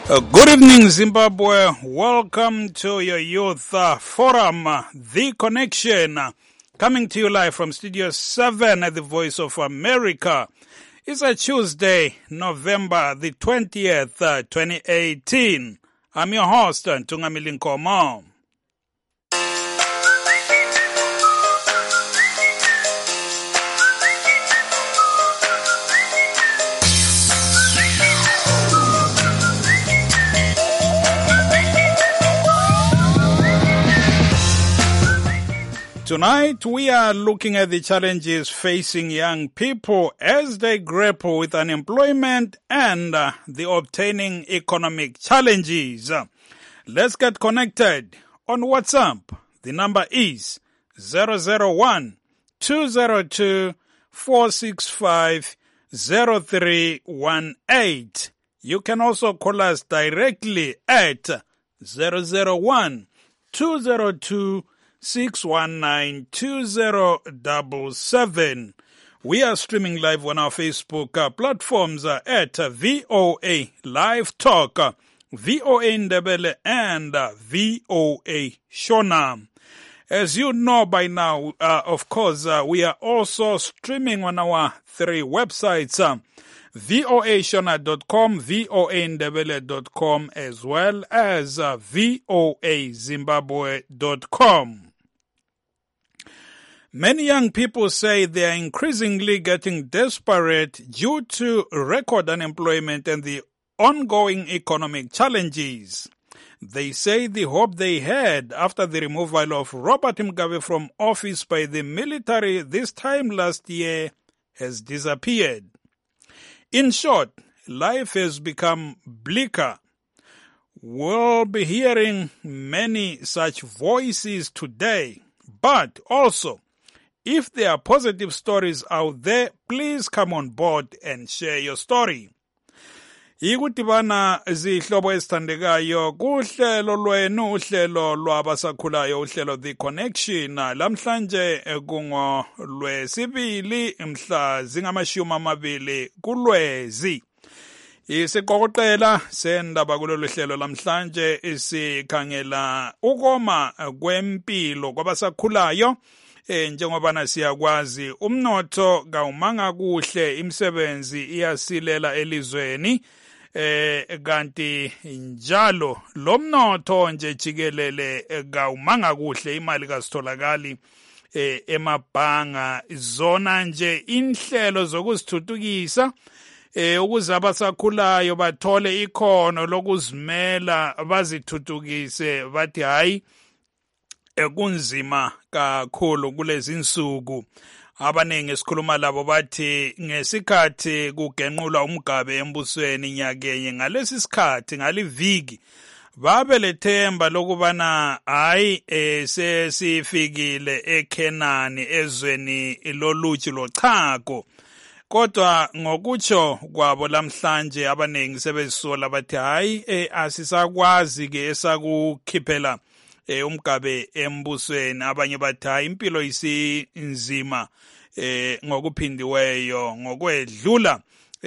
Good evening, Zimbabwe. Welcome to your Youth Forum, The Connection, coming to you live from Studio 7 at the Voice of America. It's a Tuesday, November the 20th, 2018. I'm your host, Ntungamili Nkomo. Tonight, we are looking at the challenges facing young people as they grapple with unemployment and the obtaining economic challenges. Let's get connected on WhatsApp. The number is 001-202-465-0318. You can also call us directly at 001-202-619-2077. We are streaming live on our Facebook platforms at VOA Live Talk, VOA Ndebele, and VOA Shona. As you know by now, of course, we are also streaming on our three websites, voashona.com, voandebele.com, as well as voazimbabwe.com. Many young people say they are increasingly getting desperate due to record unemployment and the ongoing economic challenges. They say the hope they had after the removal of Robert Mugabe from office by the military this time last year has disappeared. In short, life has become bleaker. We'll be hearing many such voices today, but also, if there are positive stories out there, please come on board and share your story. Ikudibana zihlobo esithandekayo kuhlelo lwenu, uhlelo lwabasakhulayo, uhlelo The Connection. Lamhlanje kungo lwesibili mhla zingama-20 kuLwezi. Isiqokoqela sendaba kulolu hlelo lamhlanje sikhangela ukoma kwempilo kwabasakhulayo. Njengoba siyakwazi umnotho kawumanga kuhle, imisebenzi iyasilela elizweni, kanti njalo lo mnotho nje jikelele kawumanga kuhle, imali kasitholakali emabhanga. Zona nje inhlelo zokuzithuthukisa ukuze abasakhulayo bathole ikhono lokuzimela, bazithuthukise, bathi hayi kunzima kakhulu kulezi insuku. Abaningi esikhuluma labo bathi ngesikhathi kugenqulwa uMugabe embusweni nyakenye, ngalesi sikhathi, ngaliviki, babelethemba lokubana hayi sesifikile eKhenani, ezweni loluthi lochago. Kodwa ngokutsho kwabo lamhlanje abaningi sebezisola bathi hayi asisakwazi ke esakukhiphela uMugabe embusweni. Abanye bathi hayi impilo isinzima ngokuphindiweyo, ngokwedlula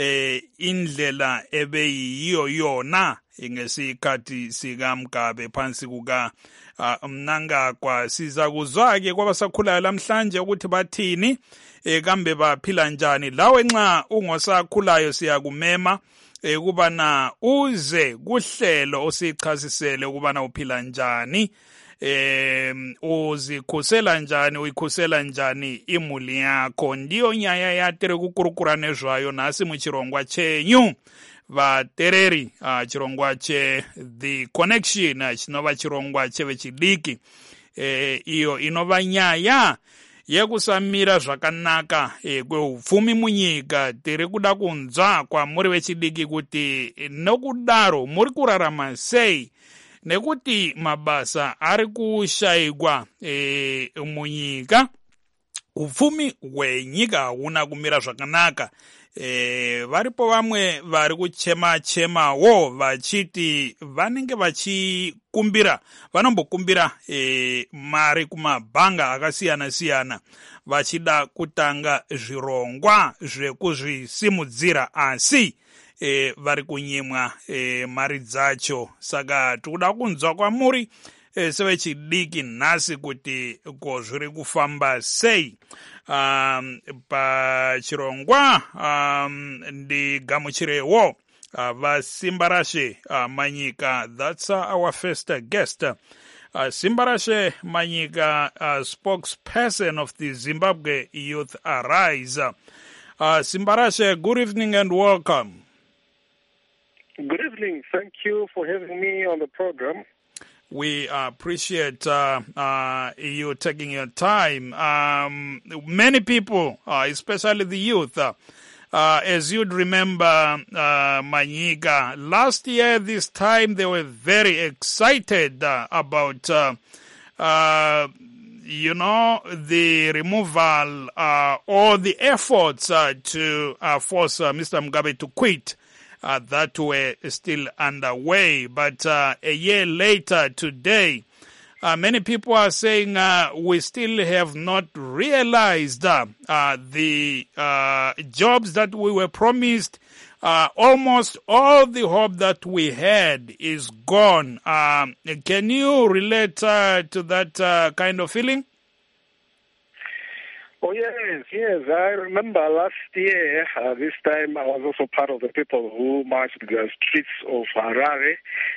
indlela ebeyiyo yona ngesikhathi sikaMugabe phansi kuka Mnangagwa. Siza kuzwa-ke kwabasakhulayo lamhlanje ukuthi bathini, kambe baphila njani. Lawe nxa ungosakhulayo siyakumema ukubana uze kuhlelo osichasisele ukubana uphila njani, uzikhusela njani, uyikhusela njani imuli yakho. Ndiyo nyaya yatere kukurukura nezvayo nasi muchirongwa chenyu vatereri, chirongwa che The Connection, chinova chirongwa chevechidiki, iyo inova nyaya yekusamira zvakanaka kweupfumi munyika. Tiri kuda kunzwa kwamuri vechidiki kuti nokudaro muri kurarama sei, nekuti mabasa ari kushayikwa munyika, upfumi hwenyika huna kumira zvakanaka. Varipo vamwe vari kuchema-chemawo vachiti vanenge vachikumbira, vanombokumbira mari kumabhanga akasiyana-siyana vachida kutanga zvirongwa zvekuzvisimudzira, asi vari kunyimwa mari dzacho. Saka tikuda kunzwa kwamuri sevechidiki nhasi kuti ko zviri kufamba sei. Pachirongwa ndigamuchirewo vaSimbarashe Manyika. That's our first guest. Simbarashe Manyika, spokesperson of the Zimbabwe Youth Arise. Simbarashe, good evening and welcome. Good evening. Thank you for having me on the program. We appreciate you taking your time. Many people, especially the youth, as you'd remember, Manyika, last year this time they were very excited about, the removal or the efforts to force Mr. Mugabe to quit that were still underway. But a year later today, many people are saying we still have not realized the jobs that we were promised. Almost all the hope that we had is gone. Can you relate to that kind of feeling? Oh, yes. I remember last year, this time I was also part of the people who marched the streets of Harare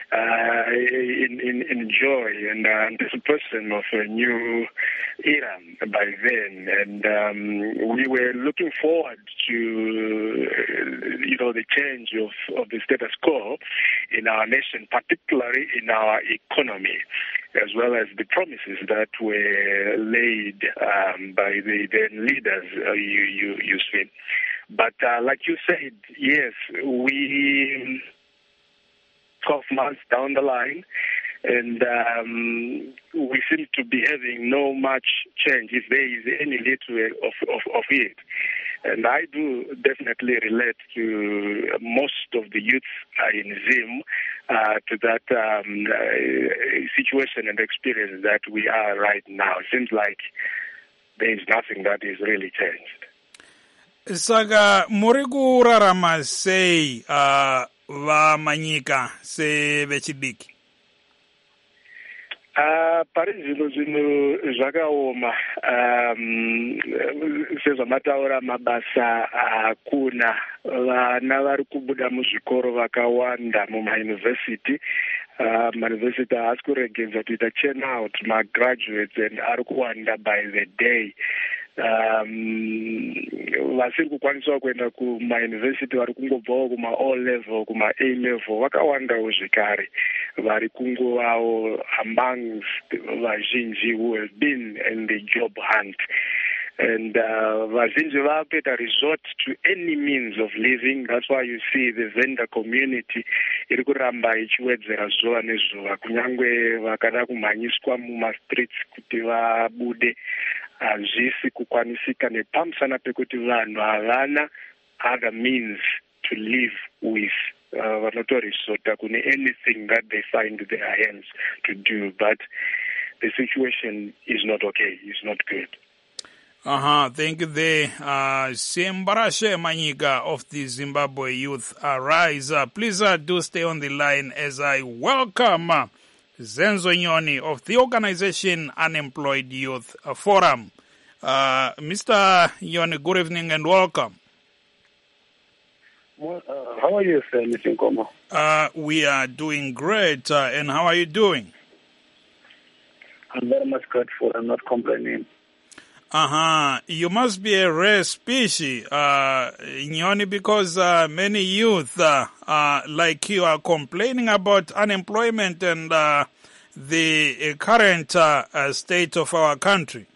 in joy and anticipation of a new era by then. And we were looking forward to, the change of the status quo in our nation, particularly in our economy, as well as the promises that were laid by the leaders, you see. But like you said, yes, we 12 months down the line, and we seem to be having no much change, if there is any little of it. And I do definitely relate to most of the youth in Zim to that situation and experience that we are right now. It seems like there is nothing that is really changed. Saka muri kurarama sei vaManyika sevechidiki? Pari zvino zvakaoma sezvamataura mabasa hakuna. Vana vari kubuda muzvikoro vakawanda mumayunivhesiti. Mayunivhesiti haasi kuregedza kuita churn out graduates and ari kuwanda by the day. Vasiri kukwanisa kuenda kumayunivhesiti vari kungobvawo kuma-O level, kuma-A level, vakawandawo zvekare vari kungovawo amongst vazhinji who have been in the job hunt. And vazhinji vakuita resort to any means of living. That's why you see the vendor community iri kuramba ichiwedzera zuva nezuva, kunyangwe vakada kumhanyiswa mumastreets kuti vabude hazvisi kukwanisika nepamusana pekuti vanhu havana other means to live with. Vanotoresota kune anything that they find their hands to do, but the situation is not okay, it's not good. Thank you there. Simbarashe Manyika of the Zimbabwe Youth Arise. Please do stay on the line as I welcome Zenzo Nyoni of the organization Unemployed Youth Forum. Mr. Nyoni, good evening and welcome. Well, how are you, sir, Mr. Nkomo? We are doing great. And how are you doing? I'm very much grateful. I'm not complaining. You must be a rare species, Nyoni, because many youth like you are complaining about unemployment and the current state of our country.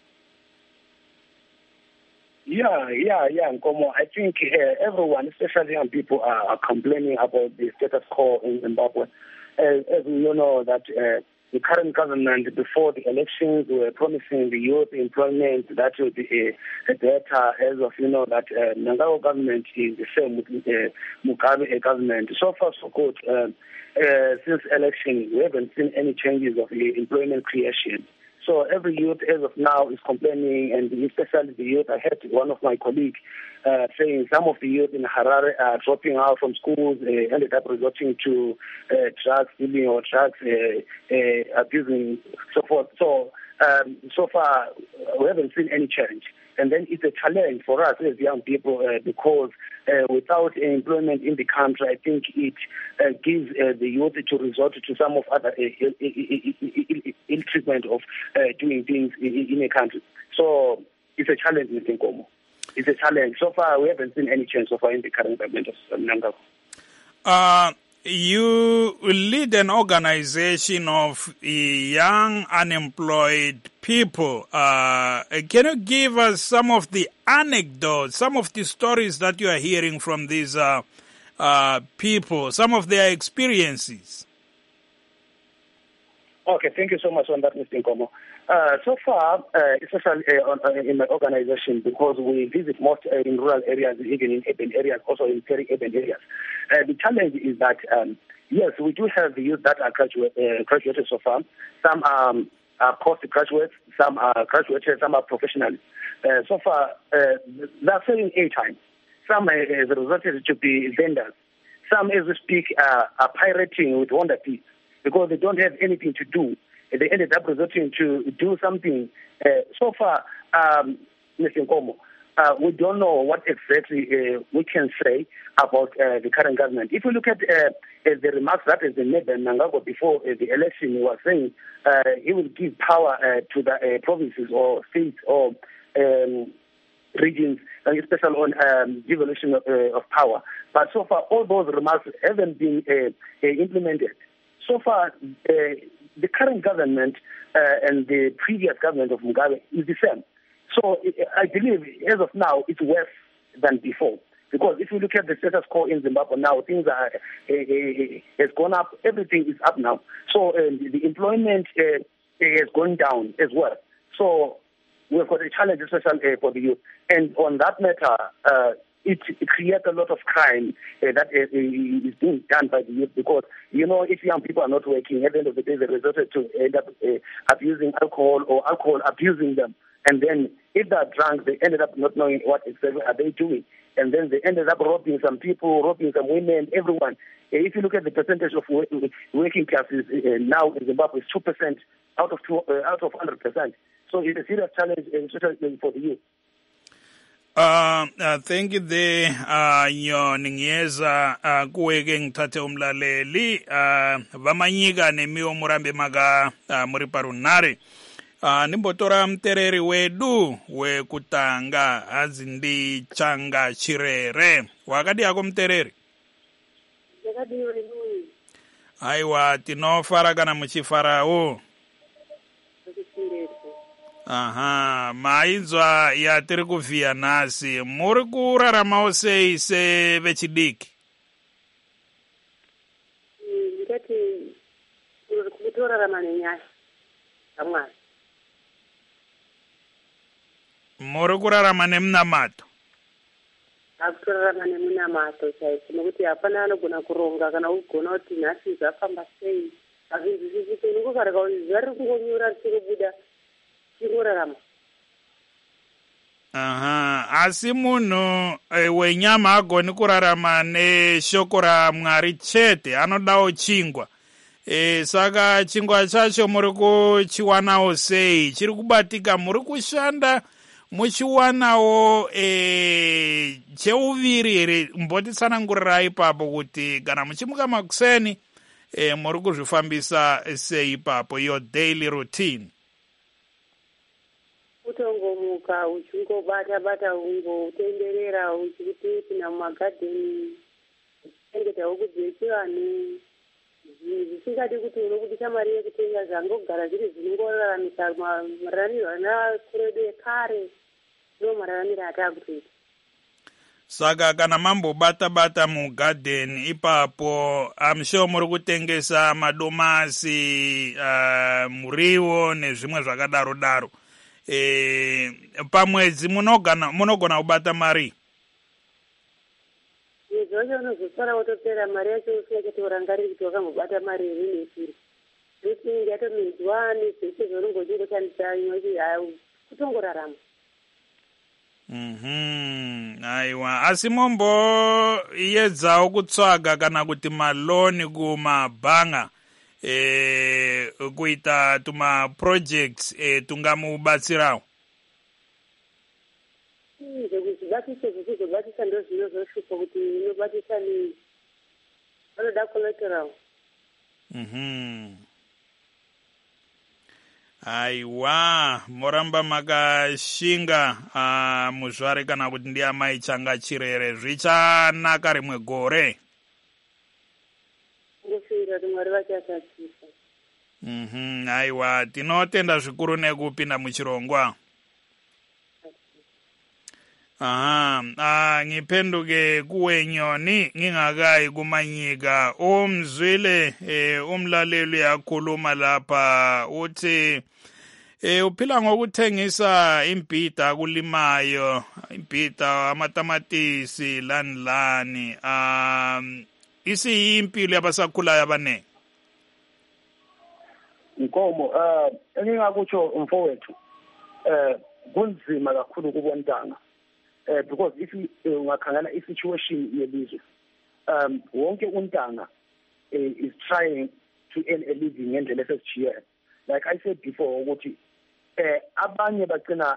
Yeah, Nkomo. I think everyone, especially young people, are complaining about the status quo in Zimbabwe. As we know that the current government, before the elections, were promising the youth employment that will be better. As of that Mnangagwa government is the same with Mugabe government. So far, so good. Since election, we haven't seen any changes of the employment creation. So every youth as of now is complaining, and especially the youth. I heard one of my colleagues saying some of the youth in Harare are dropping out from schools, ended up resorting to drugs dealing or drugs abusing, so forth. So so far, we haven't seen any change. And then it's a challenge for us as young people because without employment in the country, I think it gives the youth to resort to some of other ill treatment of doing things in a country. So it's a challenge, Mr. Nkomo. It's a challenge. So far, we haven't seen any change so far in the current government of Mnangagwa. You lead an organization of young unemployed people. Can you give us some of the anecdotes, some of the stories that you are hearing from these people, some of their experiences? Okay, thank you so much on that, Mr. Nkomo. So far, especially in my organization, because we visit most in rural areas, even in urban areas, also in peri-urban areas. The challenge is that, yes, we do have the youth that are graduated so far. Some are postgraduates, some are graduated, some are professionals. So far, they're selling airtime. Some have resulted to be vendors. Some, as we speak, are pirating with Honda Beats because they don't have anything to do. They ended up resorting to do something. So far, Mr. Nkomo, we don't know what exactly we can say about the current government. If you look at the remarks that has been made by Mnangagwa before the election, he was saying he will give power to the provinces or states or regions, especially on devolution of power. But so far, all those remarks haven't been implemented. So far, the current government and the previous government of Mugabe is the same. So I believe, as of now, it's worse than before. Because if you look at the status quo in Zimbabwe now, things are has gone up. Everything is up now. So the employment has gone down as well. So we've got a challenge, especially for the youth. And on that matter, it creates a lot of crime that is being done by the youth because, you know, if young people are not working, at the end of the day, they resorted to end up abusing alcohol or alcohol abusing them. And then if they're drunk, they ended up not knowing what exactly are they doing. And then they ended up robbing some people, robbing some women, everyone. If you look at the percentage of working classes now in Zimbabwe, it's 2% out of 100%. So it's a serious challenge, especially for the youth. Thank you there, Ningiyeza kuweke ngithathe umlaleli vamanyika nemiwo murambe maka muri parunare nimbotora mtereri wedu wekutanga azindi changa chirere wakadi yako mtereri aiwa tinofara kana muchifarawo aha maizwa yatiri kuvhiya nhasi muri kuraramawo sei sevechidiki ndikati kutorarama nenyaya amwari muri kurarama nemunamato akutorarama nemunamato chaizvo nokuti hapana anogona kuronga kana kugona kuti nhasi zvafamba sei hazvinzwisisiki nikukareka kuti zuva riri kungonyura richikubuda chikurarama. Aha, asi munhu wenyama agoni kurarama neshoko raMwari chete, anodawo chingwa. Saka chingwa chacho muri kuchiwanawo sei? Chiri kubatika muri kushanda muchiwanawo cheuviri here? Mbotitsanangurirai ipapo kuti kana muchimuka makuseni muri kuzvifambisa sei ipapo, your daily routine? Utongomuka uchingobata ungotenderera uchipinda mumagadheni uchengetawo kudzesi vanhu zvisingadi kuti unobudisa mari yekutenga zvangogara zviri zvinongoraramisa mararamiro ana kuredu ekare ndo mararamiro ataakutoita. Saka kana mambobata mugadheni ipapo amsho muri kutengesa madomasi muriwo nezvimwe zvakadaro. Pamwedzi munogona kubata mari? Zvacho unozosara wotopera mari yacho usingachatorangariri kuti wakambobata mari iri nesiri. kuti ngatomedzwa nezvese zvaunongoda kushandisa inoti kutongorarama. Aiwa, asi momboedzawo kutsvaga kana kuti maloni kumabhanga kuita tuma projects tungamubatsirawo. Zvekuzibatisa zvekuzobatisa ndozvino zvoshupa kuti inobatisa ni vanoda collateral. Aiwa, moramba makashinga muzvare kana kuti ndiamai changa chirere zvichanaka rimwe gore. Ngoshinga Mwari vachasatisa. Aiwa, tinotenda zvikuru nekupinda muchirongwa. Ngipenduke kuwenyoni ngingakai kumanyika umzwile umlaleli yakhuluma lapha uthi uphila ngokuthengisa imbhida kulimayo, imbhida, amatamatisi, lani isiyimpilo yabasakhulayo abaningi. Nkomo engingakutsho umfowethu kunzima kakhulu kubontanga. Because if ungakhangela i-situation yelizwe, wonke untanga is trying to earn a living ngendlela esesijiyele. Like I said before, ukuthi abanye bagcina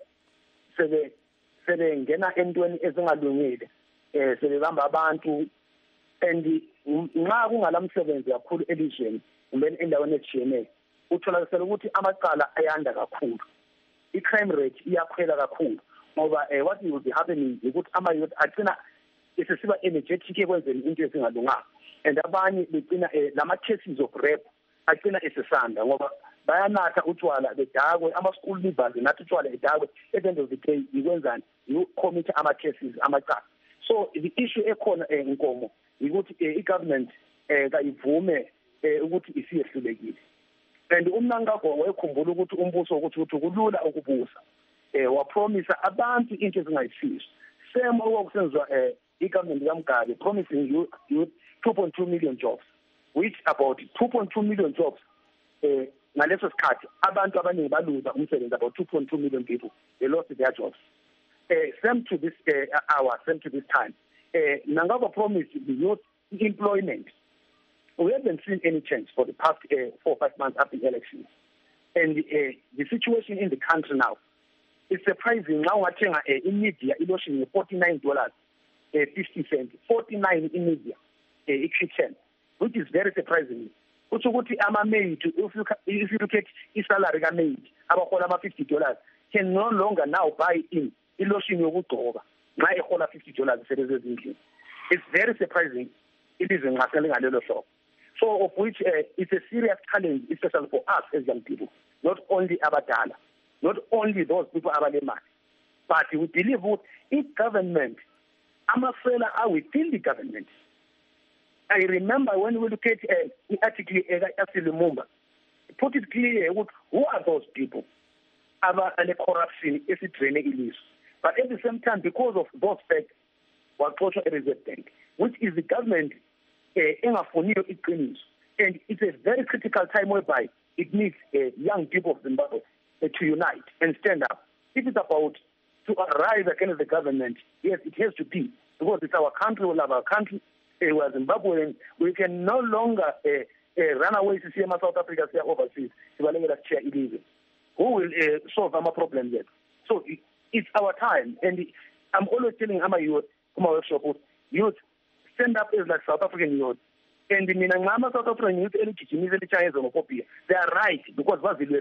sebengena entweni ezingalungile, sebebamba abantu, and nxa kungalamsebenzi kakhulu elizweni kumbe endaweni ezijiyeneyo, utholakala ukuthi amacala ayanda kakhulu, i-crime rate iyakhwela kakhulu. Ngoba what will be happening ukuthi ama-youth agcina esesiba energetic ekwenzeni into ezingalunganga, and abanye begcina lama-cases of rape agcina esesanda ngoba bayanatha utshwala bedakwe, ama-school leavers nathi utshwala edakwe. At the end of the day yikwenzani, you-commit ama-cases amacala. So the issue ekhona Nkomo ukuthi i-government kayivume ukuthi isiyehlulekile, and umnankagwa wayekhumbula ukuthi umbuso ukuthi kulula ukubusa. Wapromisa abantu into ezingayisizo. Same okwakusenziwa i-government kaMgabe promising you 2.2 million jobs, which about 2.2 million jobs ngaleso sikhathi abantu abaningi baluza umsebenzi. About 2.2 million people, they lost their jobs. Same to this hour, same to this time. Nangaba promised the youth employment. We haven't seen any change for the past 4 or 5 months after the elections. And the situation in the country now, it's surprising. Now watching in media, iloshin $49.50. 49 in media, kitchen, which is very surprising. Which ama maid, if you look at his salary maid, about $50 can no longer now buy in iloshin yokudoba. Now $50. It's very surprising. It is in a little shop. So of which it's a serious challenge, especially for us as young people, not only Abadala. Not only those people are money, but we believe that in government, Amafela are within the government. I remember when we look at the article Lumumba, put it clear, who are those people? And the corruption is it draining. But at the same time, because of those facts, was also a reserve bank, which is the government and it's a very critical time whereby it needs young people of Zimbabwe to unite and stand up. If it's about to arise against the government, yes, it has to be, because it's our country, we love our country, we are Zimbabwean. We can no longer run away to see South Africa stay overseas. Who will solve our problem yet? So it's our time, and I'm always telling my youth, my workshop, youth, stand up as like South African youth. And in South African youth, they are right, because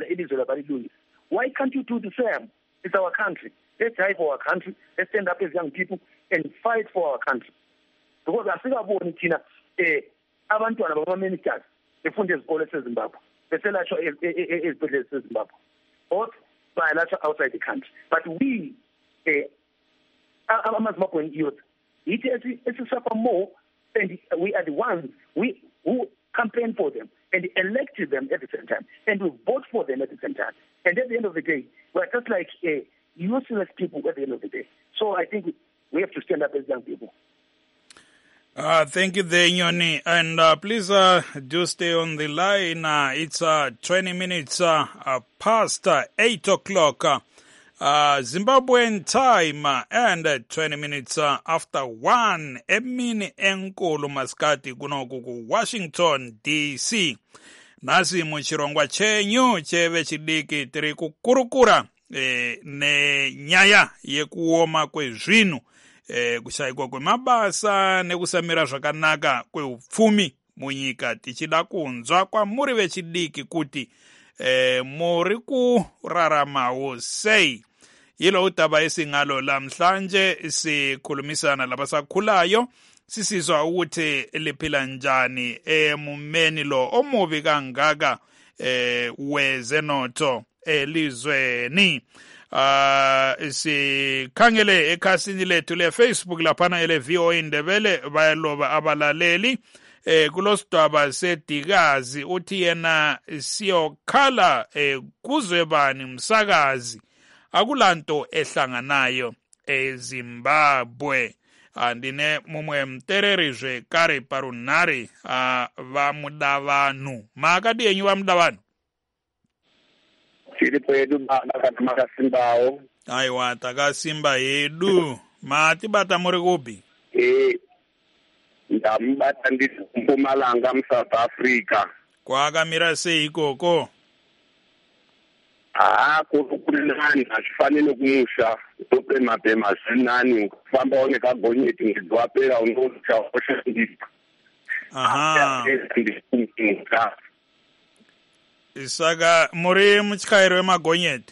why can't you do the same? It's our country. Let's fight for our country. Let's stand up as young people and fight for our country. Because I think about it, abantwana bama-ministers befunda ezikole sezimbabwe beselatshwa ezibhedlela sezimbabwe or bayalatshwa outside the country. But we, ama-Zimbabwean youth, it's suffer more, and we are the ones who campaign for them and elected them at the same time, and we vote for them at the same time. And at the end of the day, we're just like useless people at the end of the day. So I think we have to stand up as young people. Thank you there, Nyoni. And please do stay on the line. It's 20 minutes past 8 o'clock Zimbabwean time and 20 minutes after 1 emini enkulu maskati kunoku ku Washington DC. Nasi muchirongwa chenyu cheve chidiki tiri kukurukura nenyaya yekuoma kwezvinhu, kushayikwa kwemabasa nekusamira zvakanaka kweupfumi munyika. Tichida kunzwa kwamuri vechidiki kuti muri kuraramawo sei. Yilo utaba esingalo lamhlanje sikhulumisana labasakhulayo sisizwa ukuthi liphila njani emumeni lo omubi kangaka wezenotho elizweni. Sikhangele ekhasini lethu le Facebook laphana ele VOA Ndebele bayaloba abalaleli kulosidaba sedikazi uthi yena siyokhala kuzwe bani msakazi akulanto ehlanganayo eZimbabwe. Andine mumwe mtererizve kare parunhare vamudavanu. Makadi enyu vamudavanu? Tiri pedu bana kana makasimbawo. Aiwa, takasimba hedu. Matibata muri kupi? Ndamubata ndiri kuMpumalanga muSouth Africa. Kwakamira sei ikoko? Kuri nani azvifanire kumusha topema zvinani kufambawo nekagonyeti mwedzi wapera unochaoshandisa. Saka muri mutyayiro wemagonyeti?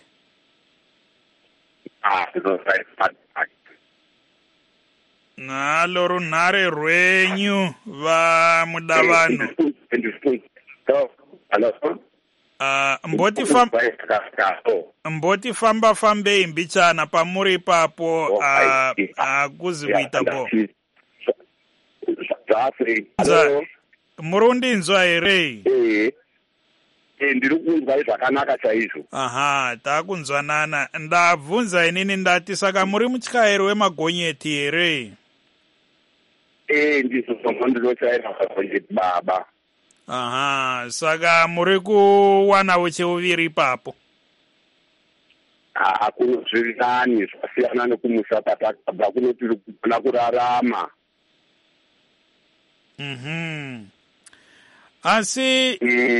Nalo runhare rwenyu vamudavanu. Mboti famba fambei mbichana pamuri papo akuzi kuita bo. Murundinzwa here? Ndiri kunzwa zvakanaka chaizvo. Takunzwanana. Ndabvunza inini ndati saka muri mutyayiro wemagonyeti here? Ndizvo ndinochaira magonyeti baba. Saka muri kuwanawo cheuviri ipapo? Kuno zviri nani zvasiyana nekumusha patakabva kuno tiri kugona kurarama. Asi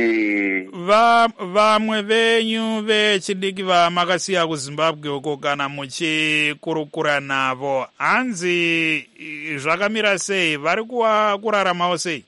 vamwe venyu vechidiki vamakasiya kuZimbabwe uko kana muchikurukura navo, hanzi zvakamira sei? Vari kuraramawo sei?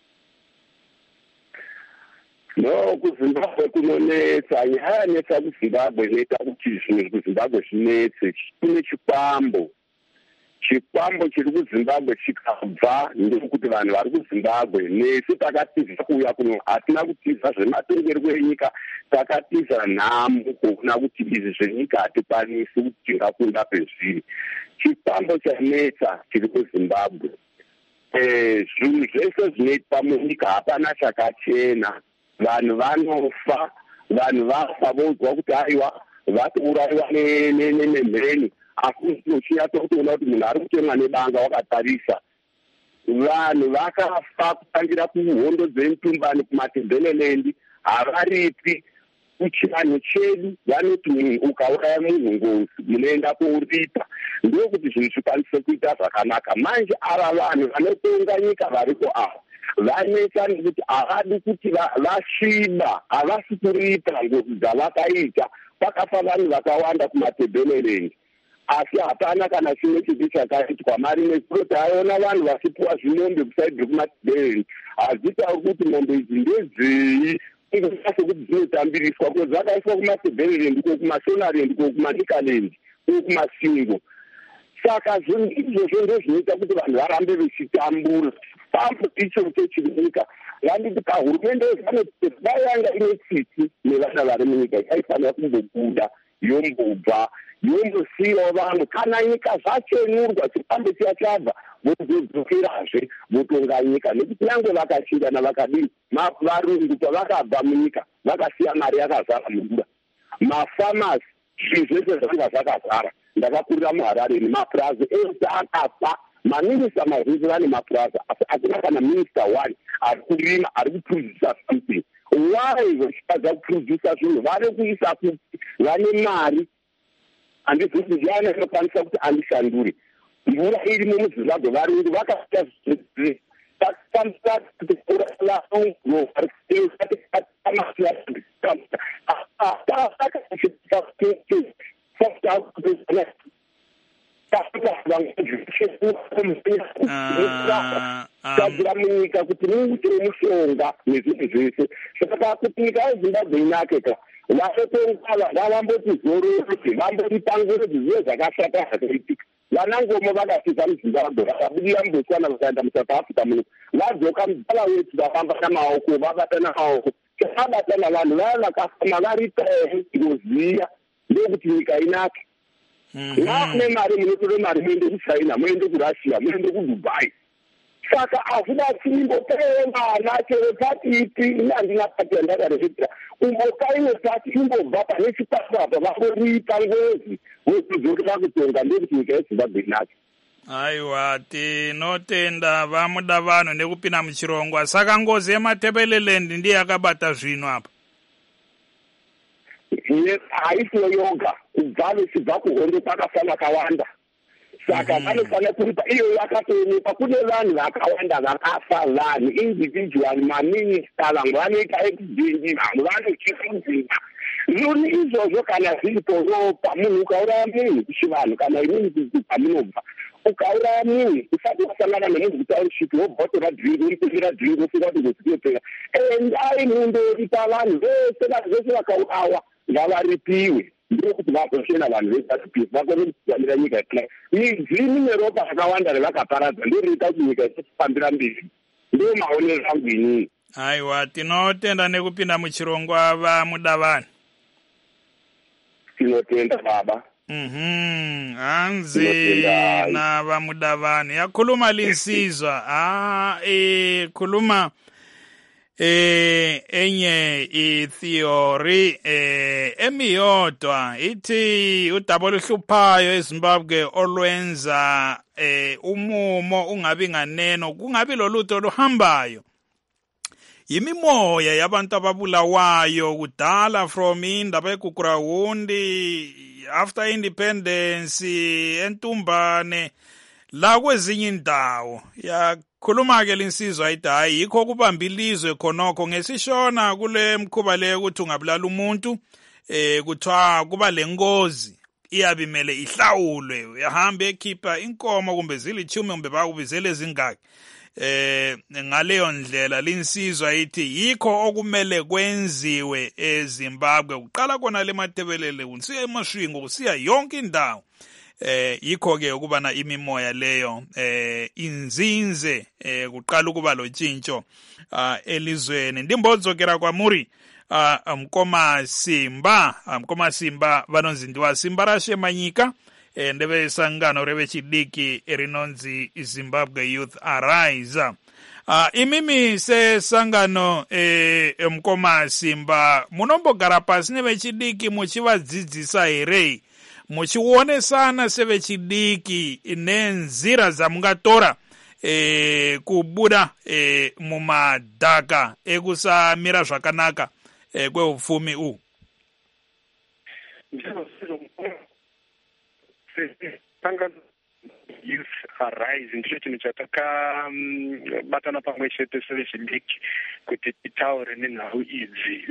No, kuZimbabwe kunonetsa. Yanetsa kuZimbabwe neta kuti zvinhu kuZimbabwe zvinetse. Kune chikwambo chiri kuZimbabwe chikabva ndekuti vanhu vari kuZimbabwe nesu takatiza kuuya kuno hatina kutiza zvematongerwo enyika, takatiza nhamo kuona kuti izvi zvenyika hatikwanisi kuti tingakunda pezviri. Chikwambo chanetsa chiri kuZimbabwe. Zvinhu zvese zvinoitwa munyika hapana chakachena. Vanhu vanofa, vanhu vafa vozwa kuti aiwa vatourayiwa nemheni. Asi uchinyatsokutoona kuti munhu ari kutemwa nebanga wakatarisa. Vanhu vakafa kutangira kuhondo dzemutumbani kumatebheleland havaripi. Kuchivanhu chedu vanoti munhu ukauraya munhu ngozi munoenda kouripa. Ndokuti zvinhu zvikwanise kuita zvakanaka. Manje ava vanhu vanotonga nyika variko ava vanetsa nekuti havadi kuti vasviba, havasi kuripa ngozi dzavakaita. Pakafa vanhu vakawanda kumatebheleland. Asi hapana kana chimwe chiti chakaitwa. Mari nekuti aiona vanhu vachipiwa zvimombe kusaidhi kumatebheleland. Hazvitauri kuti mombe idzi ndedzei sekuti dzinotambiriswa ko dzakaiswa kumatebheleland ko kumasonaland ko kumanikaland ko kumasingo. Saka zvinhu izvozvo ndozvinoita kuti vanhu varambe vechitambura. Pambo ichocho chinyika nganditi pahurumende vanoti dai yanga ine tsitsi nevana vari munyika yaifanira kumbobuda yombobva yombosiyawo vanhu. Kana nyika zvachenurwa chipambo chiya chabva vozodzokerazve votonga nyika, nekuti nyange vakachindana vakadini varungu pavakabva munyika vakasiya mari yakazara mudura. Mafamasi zvinhu zvese zvanga zvakazara. Ndakakurira muHarare nemapurazi ese akafa maminista mazhinji vane mapurasa asi hakuna kana minista one ari kurima ari kuprodusa something. Why vachitadza kuprodusa zvinhu vari kuisa kuti vane mari handizvoti ndiani anokwanisa kuti andishandure. Mvura irimo muzimbabwe varungu vakaita kugadzira munyika kuti muitire mushonga nezvinhu zvese. Saka kuti nyika yezimbabwe inakeka vasotonga vavamboti zoroti vamboripa ngoroti zvive zvakashata zvakaitika. Vanangomo vakafika muzimbabwe vakabudira mubotswana vakaenda musouth africa muno vadzoka mubala wetu vafamba namaoko vabata namaoko vabata navanhu vaya vakafama varipae ngoziya ndokuti nyika inake. Vane mari munotore mari muende kuchina muende kurussia muende kudubai. Saka hazvida chimbopewe vana chero pati ipi ine handina pati yandakarevhedzera umbokaimwe pati imbobva pane chikafu apa vangoripa ngozi vozodzoka kutonga ndokuti nyika yezimbabwe inake. Aiwa, tinotenda vamuda vanhu nekupinda muchirongwa. Saka ngozi yematebeleland ndiye yakabata zvino apa. Haisiyo yoga kubva vechibva kuhondo kwakafana kawanda. Saka vanofana kuripa iyo yakatoonekwa kune vanhu vakawanda vakafa vanhu individual maminista vamwe vanoita accident vamwe vanochira mudzimba. Zvinhu izvozvo kana zviripo pamunhu ukauraya munhu kuchivanhu kana imweni pamunobva ukauraya munhu usati wasangana nemunhu kutaurishipi wobhotora dhiriki uripemera dhiriki wosvika kuti ngozikuyopera endai mundoripa vanhu vese vanhu vese vakaurawa ngavaripiwe ndokuti vagoshena vanhu vesatipi vakone kutigamira nyika yetinai. Midzini neropa rakawanda revakaparadza ndorita kuti nyika isatifambira mberi. Ndo maonero angu inini. Aiwa, tinotenda nekupinda muchirongwa vamuda vanhu. Tinotenda baba. Hanzi na vamuda vanhu yakhuluma linsizwa khuluma enye itheory emiyodwa ithi udaba oluhluphayo eZimbabwe olwenza umumo ungabi nganeno kungabi lolutho oluhambayo yimimoya yabantu ababulawayo kudala from indaba eGugurawundi after independence eNtumbane la kwezinye indawo yakhuluma ke linsizwa ithi hayi yikho kubamba ilizwe khonokho ngesishona kule mkhuba le ukuthi ungabulala umuntu kuthiwa kuba lengozi iyabimele ihlawulwe yahambe ekhipha inkomo kumbe zilithumi kumbe bakubizele zingaki ngaleyo ndlela linsizwa ithi yikho okumele kwenziwe eZimbabwe kuqala kona le matebelele kusiya emashwingo kusiya yonke indawo yikho ke ukubana imimoya leyo inzinze kuqala ukuba lotshintsho elizweni. Ndimbodzokera kwamuri mkoma simba vanonzindiwa simba rashemanyika ndeve sangano revechidiki rinonzi Zimbabwe Youth Arise. Imimi sesangano mkoma simba munombogara pasi nevechidiki muchivadzidzisa here muchionesana sevechidiki nenzira dzamungatora kubuda mumadhaka ekusamira zvakanaka kweupfumi uhu? Youth Arise ndicho chinhu chatakabatana pamwe chete sevechidiki kuti titaure nenhau idzi.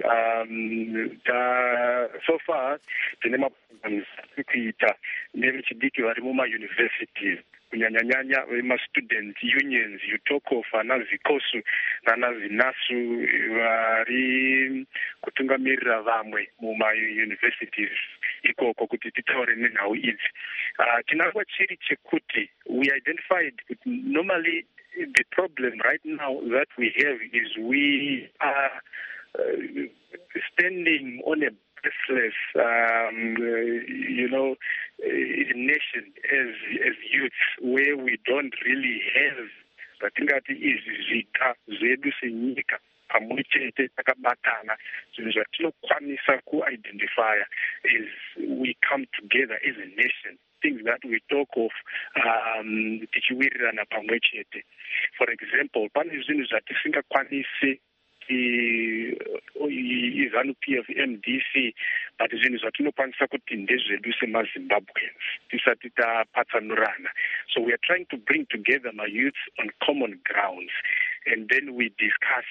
So far tine maprograms ekuita nevechidiki vari mumayunivhesiti kunyanya-nyanya vema-student unions utokofa navhikosu nanavhinasu vari kutungamirira vamwe mumayunivhesities ikoko kuti titaure nenhau idzi. Chinangwa chiri chekuti we identified that normally the problem right now that we have is we are standing on a restless, nation as youths where we don't really have zatingati izvika zvedu senyika pamwe chete takabatana zvinhu zvatinokwanisa kuidentifya is we come together as a nation things that we talk of tichiwirirana pamwe chete. For example, pane zvinhu zvatisingakwanisi ZANU-PF MDC, but zvinhu zvatinokwanisa kuti ndezvedu semaZimbabweans tisati tapatsanurana. So we are trying to bring together my youths on common grounds, and then we discuss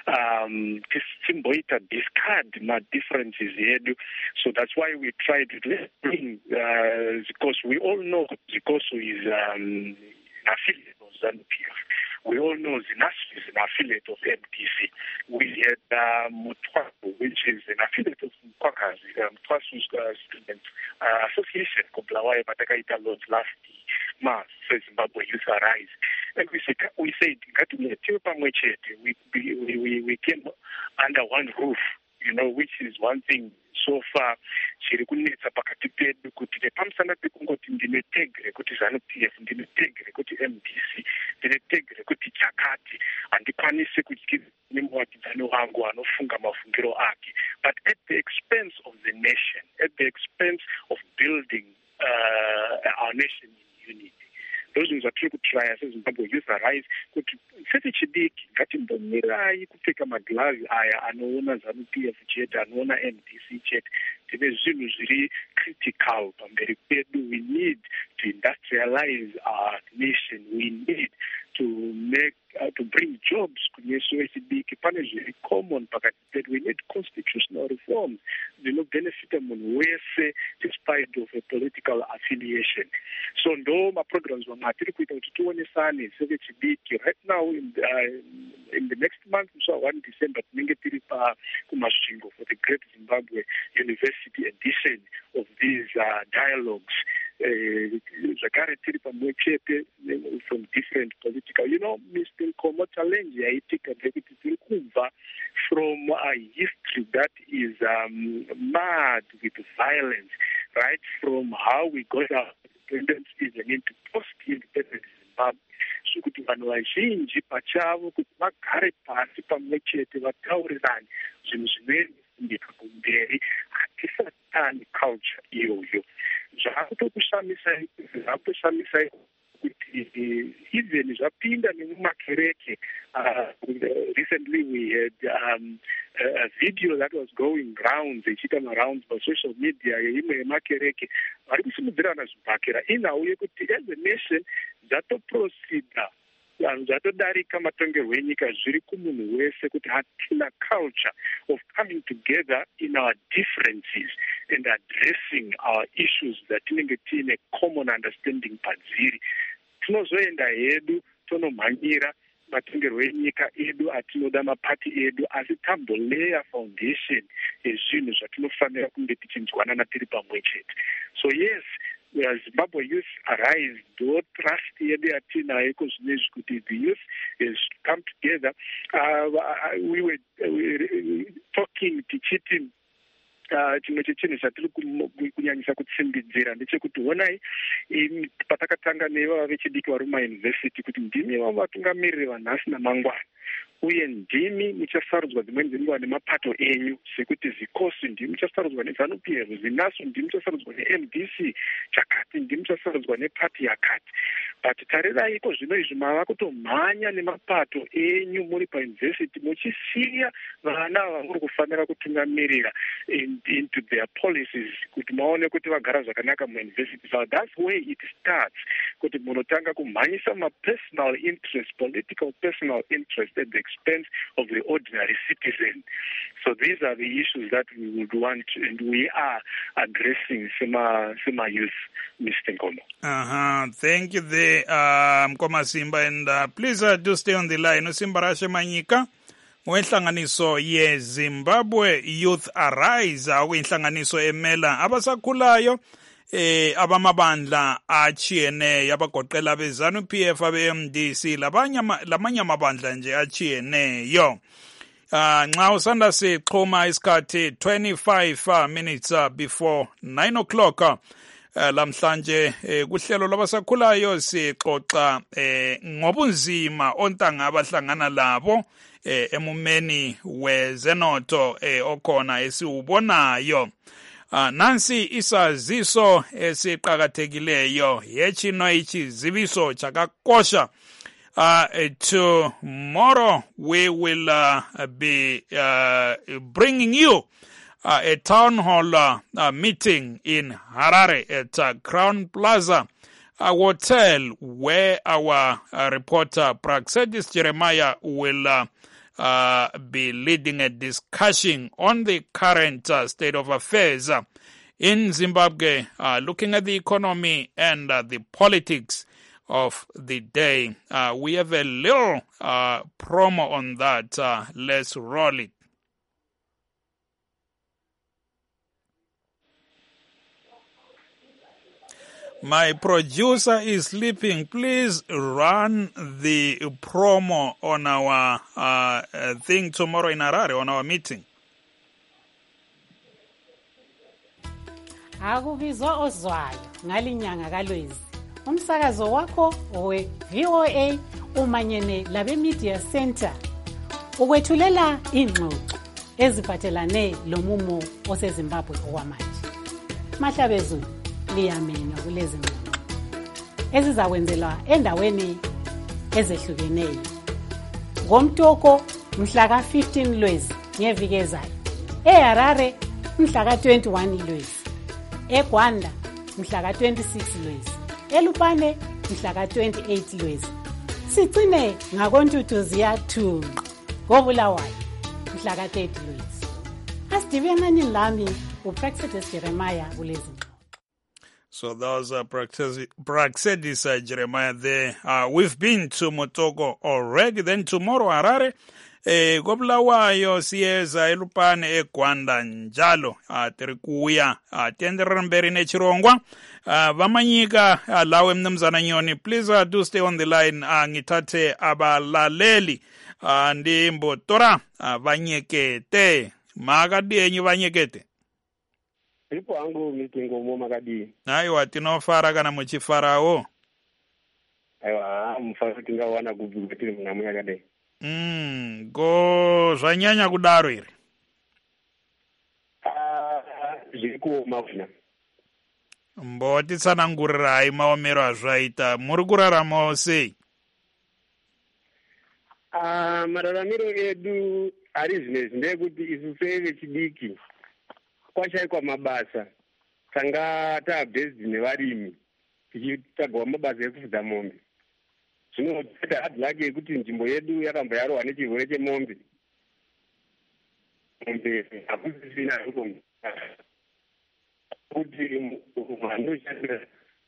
discard my differences yedu. So that's why we try to bring because we all know Zikoso is an affiliate of ZANU-PF. We all know Zinasu is an affiliate of MDC. We had Mutwasu, which is an affiliate of Mkwakazi, Mutwasu Student Association, Koblawai Matakaita Lodge last month, so Zimbabwe Youth Arise. And we said, we came under one roof, which is one thing. So far, chiri kunetsa pakati pedu kuti nepamusana pekungoti ndinetegre kuti ZANU-PF, ndinetegre kuti MDC, ndinetegre kuti chakati, handikwanisi kutyira nemuvakidzani wangu anofunga mafungiro ake, but at the expense of the nation, at the expense of building our nation in unity. Those who are trying to try as Zimbabwe Youth Arise kuti seti chidiki ngatimbomirai kupfeka maglazi aya anoona ZANU-PF chete, anoona MDC chete. Tine zvinhu zviri critical pamberi pedu. We need to industrialize our nation. We need to bring jobs kunesu echidiki. Pane zviri common pakati pedu. We need constitutional reforms dzinobenefita munhu wese despite of a political affiliation. So ndo maprograms matiri kuita kuti tionesane sevechidiki. Right now in the next month, so 1 December, tinenge tiri kumasvingo for the Great Zimbabwe University edition of these dialogues. Zvakare tiri pamwe chete from different political, Mr. Nkomo challenge yaitika ndekuti tiri kubva from a history that is mad with violence, right from how we got our independence even into post-independent Zimbabwe. So kuti vanhu vazhinji pachavo kuti vagare pasi pamwe chete vataurirane zvinhu zvinoendeka kumberi, hatisatani culture iyoyo. Zvakutoshamisa kuti even zvapinda nemumakereke. Recently we had a video that was going rounds, ichita marounds by social media yeimwe yemakereke vari kusimudzirana zvibhakera inhauye kuti as a nation dzatoproceda zvatodarika matongerwo enyika zviri kumunhu wese kuti hatina culture of coming together in our differences and addressing our issues zatinenge tiine common understanding padziri. Tinozoenda hedu tonomhanyira matongerwo enyika edu atinoda mapati edu, asi tamboleya foundation yezvinhu zvatinofanira kunge tichinzwanana tiri pamwe chete. So yes, Zimbabwe Youth Arise, do trust yedu yatinayo kozvinezvi kuti the youth has come together. We were talking tichiti chimwe chechinhu chatiri kunyanyisa kutsimbidzira ndechekuti honai patakatanga nevava vechidiki vari mumayunivhesiti kuti ndimi vavo vatungamiriri vanhasi namangwana, uye ndimi muchasarudzwa dzimweni dzenguva nemapato enyu, sekuti Zikosi ndimi muchasarudzwa neZANU-PF, Zinasu ndimi muchasarudzwa neMDC, chakati ndimi muchasarudzwa nepati yakati. But tariraiko zvino izvi mava kutomhanya nemapato enyu muri payunivhesiti muchisiya vana vamuri kufanira kutungamirira into their policies kuti maone kuti vagara zvakanaka muuniversity. So that's where it starts, kuti munotanga kumhanyisa ma-personal interest, political personal interest at the expense of the ordinary citizen. So these are the issues that we would want and we are addressing Sema Youth, Mr. Nkomo. Thank you there, Mkoma Simba, and please do stay on the line. Simba Rashe Manyika, wenhlanganiso ye Zimbabwe Youth Arise, wenhlanganiso emela abasakhulayo abamabandla achiyene yabagoqela beZANU-PF abe-MDC lamanye amabandla nje achiyeneyo. Nxa usanda sixhuma isikhathi 25 minutes before 9 o'clock lamhlanje kuhlelo lwabasakhulayo sixoxa ngobunzima ontanga abahlangana labo emumeni wezenotho okhona esiubonayo. Nansi isaziso esiqhakathekileyo yechino ichiziviso chakakosha. Tomorrow we will be bringing you a town hall meeting in Harare at Crown Plaza Hotel, where our reporter Praxedis Jeremiah will be leading a discussion on the current state of affairs in Zimbabwe, looking at the economy and the politics of the day. We have a little promo on that. Let's roll it. My producer is sleeping. Please run the promo on our thing tomorrow in Harare, on our meeting. Akubizwa ozwayo ngalinyanga kaLwezi. Umsakazo wakho we-VOA umanyene labe Media Center ukwethulela ingxoxo eziphathelane lomumo oseZimbabwe okwamanje. Mahlabezulu liyamenywa kulezi ngxoxo ezizakwenzelwa endaweni ezehlukeneyo. Ngomtoko mhla ka-15 Lwezi ngeviki ezayo. eHarare mhla ka-21 Lwezi. eGwanda mhla ka-26 Lwezi. eLupane mhla ka-28 Lwezi. Sigcine ngakoNtutuzi yathunqa koBulawayo mhla ka-30 Lwezi. Asidibenani lami uPraxedis Jeremiah kulezi ngxoxo. So that was Praxedis Jeremiah there. We've been to Motoko already. Then tomorrow Harare, koBulawayo siyeza eLupane eGwanda njalo terikuya tenderamberi nechirongwa vamanyika lawe mnumzana Nyoni. Please do stay on the line. Ngithathe abalaleli ndimbo tora vanyekete makadienyu vanyekete. Ipo angu mitingo mo makadi. Aiwa tinofara kana muchifarawo. Aiwa mufara tingawana kubvira muna yakadai. Go zvanyanya kudaro iri. Zviko mafuna. Mboti tsanangurirai maomero azvaita. Muri kuraramawo sei? Mararamiro edu ari zvinezvi ndekuti isu vechidiki kwashaikwa mabasa. Tanga tabhezid nevarimi tichitsvagawo mabasa ekufudza mombe. Zvinoita hadhi lake yekuti nzvimbo yedu yakamba yarohwa nechirwere chemombe. Mombe hakusisina kuti mhando shandira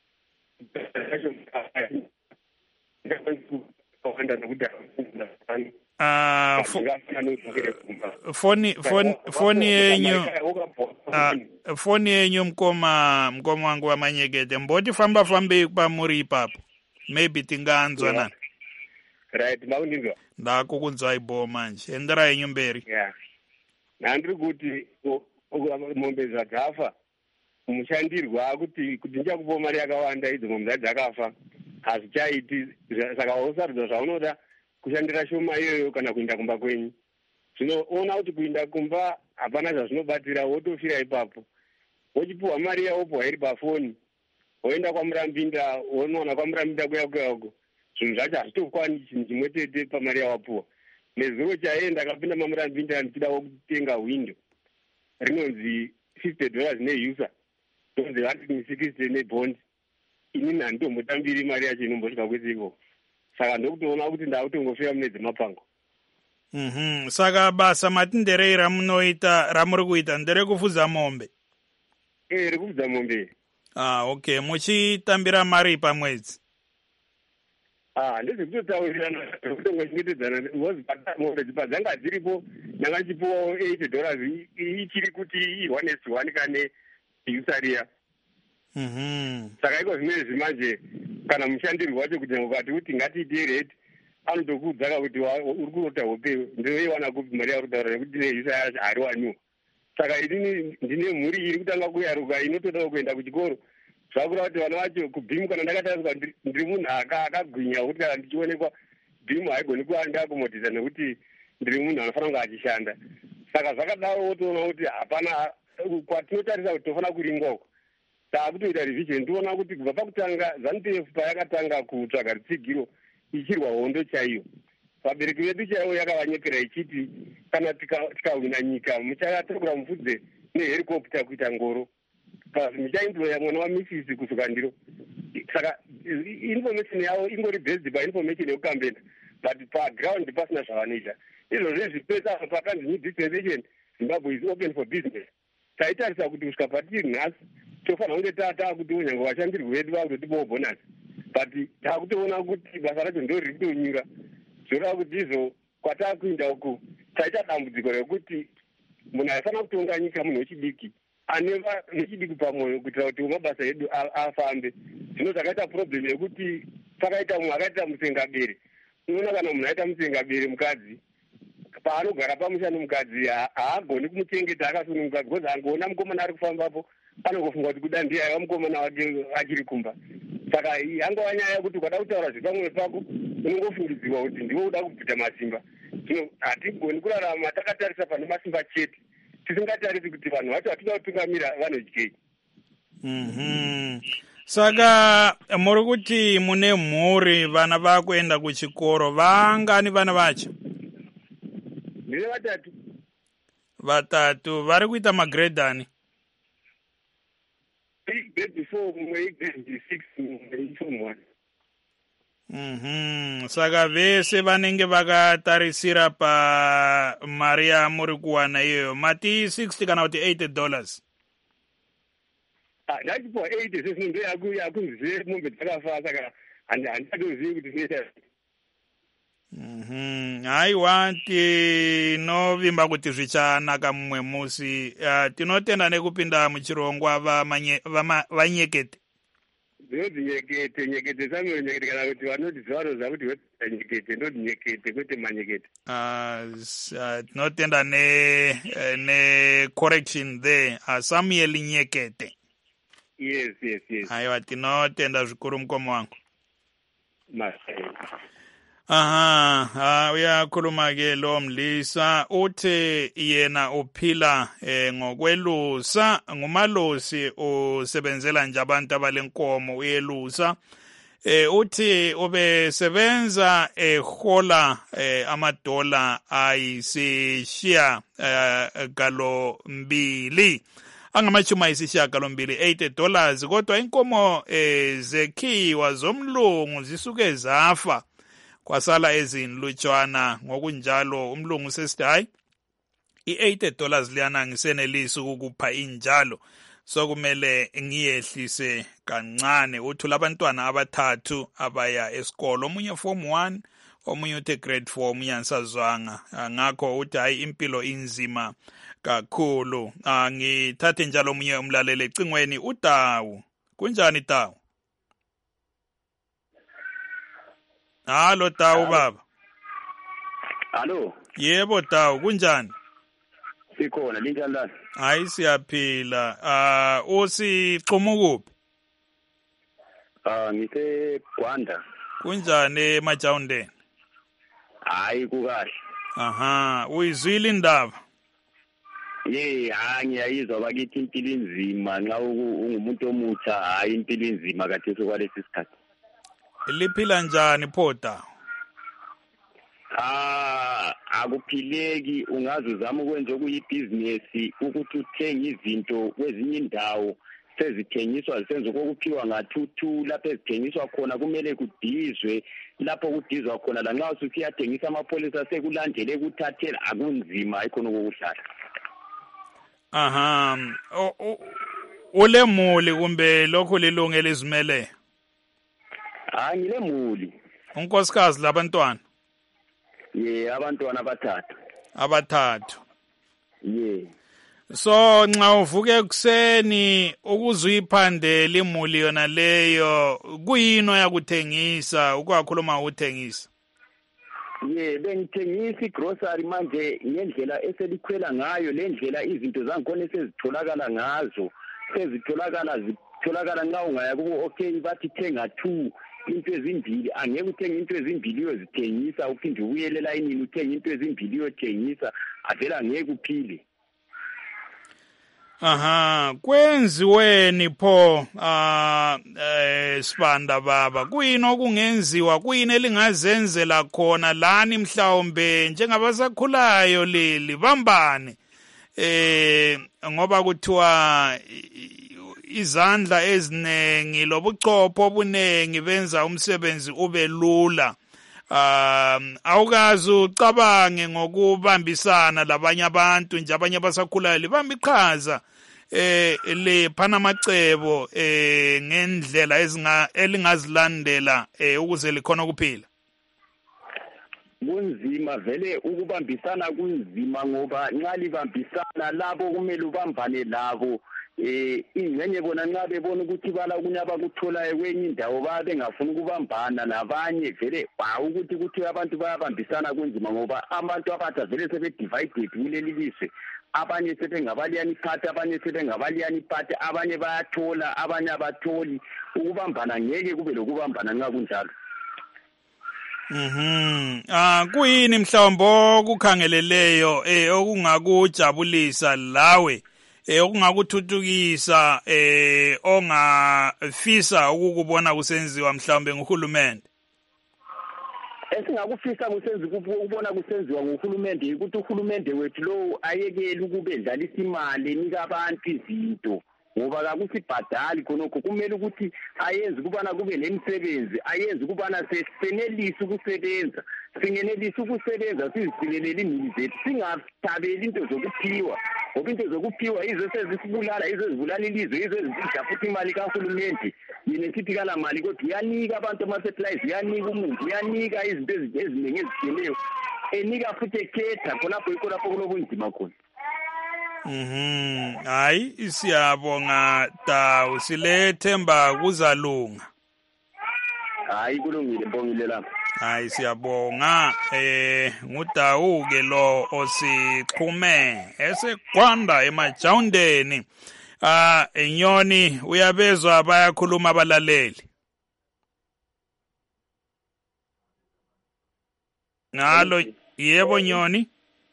foni yenyu mkoma wangu wamanyekete mboti famba pamuri ipapo maybe tingaanzwanana. Right, maundinzwa. Ndakukunzwai bo manje endera yenyu mberi. Yeah. Nandiri kuti mombe dzakafa mushandirwa kuti ndichakupa mari yakawanda idzo mombe dzakafa hazvichaiti saka usarudza zvaunoda kushandira shoma iyoyo kana kuenda kumba kwenyu. Zvinoona kuti kuenda kumba hapana zvazvinobatira wotofira ipapo. Wochipuhwa mari yawopuhwa iri pafoni. Woenda kwamurambinda wonoona kwamurambinda kuya zvinhu zvacho hazvitokwani chinhu chimwe chete pamari yawapuhwa. Nezuro chaenda akapinda mamurambinda ndichidawo kutenga windo rinonzi $50 neuser tonzi 160 nebond. Inini handitomutambiri mari yacho inombosvika kwese ikoko. Saka ndokutoona kuti ndakutongofira mune dzemapango. Saka basa matinderei ramunoita ramuri kuita nderekufudza mombe. Rekufudza mombe. Okay, muchitambira mari pamwedzi. Ndezvekutotaurirana kutongochengetedzana mombe dzanga dziripo ndanga ndichipuwawo $80 ichiri kuti i1 1 kane usariya. Saka iko zvinezvi manje kana mushandirwa wacho kuti ukati kuti ngatiite rate anotokuudzaka kuti uri kurota hope ndoiwana kupi mari yakutaura nekuti neisa yacho hariwaniwo. Saka inini ndine mhuri iri kutanga kuyaruka inotodawo kuenda kuchikoro. Zvakura kuti vana vacho kubhimu kana ndakatariswa ndiri munhu akagwinya kuti kana ndichionekwa bhimu haigoni kuandiakomodhisa nekuti ndiri munhu anofanira kunge achishanda. Saka zvakadaro wotoona kuti hapana kwatinotarisa kuti tofana kuringwako taakutoita revision toona kuti kubva pakutanga ZANU-PF payakatanga kutsvaga rutsigiro ichirwa hondo chaiyo, vabereki vedu chaivo yakavanyepera ichiti kana tikahwina nyika muchatakura mufudze neherikopta kuita ngoro, muchaemploya mwana wamisisi kusuka ndiro. Saka information yavo ingori based painformation yekukambena, but paground pasina zvavanoita. Izvozvo zvipesa pakanzi new dispensation Zimbabwe is open for business. Taitarisa kuti kusvika patiri nhasi tofanira kunge taakuti nyange vashandirwi vedu vakutotipawo bonus, but taakutoona kuti basa racho ndo riri kutonyura. Zvoreva kuti izvo kwataakuinda uku taita dambudziko rekuti munhu aifanira kutonga nyika munhu wechidiki ane nechidiki pamwoyo kuitira kuti mabasa edu afambe. Zvino zvakaita problem yekuti pakaita munhu akaita musengabere, unoona kana munhu aita musengabere mukadzi paanogara pamusha nomukadzi haagoni kumuchengeta akasununguka because angoona mukomana ari kufambapo anongofunga kuti kuda ndiye aiva mukomana wake achiri kumba. Saka angova nyaya yekuti ukada kutaura zvepamwoyo pako unongofungidzirwa kuti ndiwe uda kubvita masimba. Zvino hatigoni kurarama takatarisa pane masimba chete, tisingatarisi kuti vanhu vacho hatida kutungamira vanodyei. Saka muri kuti mune mhuri vana vakuenda kuchikoro, vangani vana vacho? Ndine vatatu. Vatatu. Vari kuita magrade ani? Grade 4, mumwe grade 6, mumwe form 1. Saka vese vanenge vakatarisira pa mari yamuri kuwana iyoyo mati $60 kana kuti $80? Ndachipiwa 80 sezvino ndoyakunzive mombe dzakafa, saka handatozivi kuti zvinoita. Haiwa, tinovimba kuti zvichanaka mumwe musi. Tinotenda nekupinda muchirongwa vanyekete. Ndoti nyekete Samuel nyekete, kana kuti vanoti zvavanoziva kuti nyekete ndoti nyekete kwete manyekete. Tinotenda ne correction there. Samuel nyekete. Yes. Aiwa, tinotenda zvikuru mukoma wangu. Uyakhuluma-ke lo mlisa uthi yena uphila ngokwelusa, ngumalosi usebenzela nje abantu abalenkomo uyelusa. Uthi ubesebenza ehola amadola ayisishiya galombili angamachumi ayisishiya galombili $80, kodwa inkomo zekhiwa zomlungu zisuke zafa kwasala ezinlutshwana. Ngokunjalo umlungu sesithi hayi, $80 liyana ngisenelisa ukupha injalo, so kumele ngiyehlise kancane. Uthi labantwana abathathu abaya esikolo, omunye form 1, omunye uthe grade 4, omunye ansazwanga. Ngakho uthi hayi impilo inzima kakhulu. Ngithathe njalo omunye umlaleli ecingweni, uTawu. Kunjani Tawu? Halo Tawu baba. Halo. Yebo Tawu, kunjani? Sikhona, linjani la? Hayi siyaphila. Usixhuma kuphi? Ngise Gwanda. Kunjani eMajawundeni? Hayi kukahle. Uyizwile indaba? Ngiyayizwa bakithi impilo inzima nxa ungumuntu omutsha, hayi impilo inzima kade sokwalesi sikhathi. Liphila njani phota? Akuphileki, ungaze uzama ukwenza okuyibhizinesi ukuthi uthenge izinto kwezinye indawo sezithengiswa zisenza okuphiwa nga-2 lapho ezithengiswa khona kumele kudizwe. Lapho kudizwa khona lanxa ususiyathengisa amapholisa sekulandele kuthathela, akunzima ikhona kokuhlala. Ule muli kumbe lokho lilunge lizimele? Ngile muli. Unkosikazi labantwana? Abantwana abathathu. So nxa uvuke ekuseni ukuzuyiphandela imuli yona leyo, kuyini oyakuthengisa ukwakhuluma uthengisa? Bengithengisa igrocery manje ngendlela eselikhwela ngayo, le ndlela izinto zangikhona esezitholakala ngazo, zitholakala nxa ungaya kubo okay bathi thenga 2 into ezimbili. Angeke uthenge into ezimbili uyozithengisa uphinde ubuyele elayinini uthenge into ezimbili uyothengisa, avela ngeke uphile. Aha, kwenziweni pho Sibanda baba, kuyini okungenziwa, kuyini elingazenzela khona lani mhlawumbe njengabasakhulayo leli bambane ngoba kuthiwa izandla ezinengi lobuchopho obunengi benza umsebenzi ube lula. Awukazi ucabange ngokubambisana labanye abantu nje abanye abasakhulayo libamba iqhaza le phanamacebo ngendlela elingazilandela ukuze likhona ukuphila. Kunzima vele ukubambisana kunzima ngoba nxa libambisana labo kumele ubambane labo ingcenye bona nxa bebona ukuthi kunye abakutholayo kwenye indawo bengafuni ukubambana nabanye vele ukuthi kuthiwe abantu bayabambisana kunzima ngoba abantu abatsha vele sebedivided kuleli lizwe, abanye sebengabaliyani iphathi, abanye sebengabaliyani iphathi, abanye bayathola abanye abatholi. Ukubambana ngeke kube lokubambana nxa kunjalo. Kuyini mhlawumbe okukhangeleleyo okungakujabulisa lawe okungakuthuthukisa ongafisa ukukubona kusenziwa mhlawumbe nguhulumende? Esingakufisa ukubona kusenziwa nguhulumende ukuthi uhulumende wethu lo ayekele ukube dlalisa imali enika abantu izinto ngoba kakusibhadali khonokho. Kumele ukuthi ayenze ukubana kube nemisebenzi, ayenze ukubana senelise ukusebenza, singenelise ukusebenza siziphelelele imuli zethu, singathabeli into zokuphiwa ngoba into zokuphiwa yizo sezisibulala, yizo ezibulala ilizwe, yizo ezidla futhi imali kahulumende. Yena sithi kala mali kodwa uyanika abantu ama-supplies, uyanika umuntu, uyanika izinto eziningi ezitshiyeneyo, enika futhi ekhetha khonapho yikho lapho kunobunzima khona. Hayi siyabonga Dawu, silethemba kuzalunga. Hayi kulungile, mbongile lapha. Hayi siyabonga nguDawu ke lo osixhume eseGwanda eMajawundeni. Nyoni uyabezwa bayakhuluma abalaleli. Ngalo yebo Nyoni.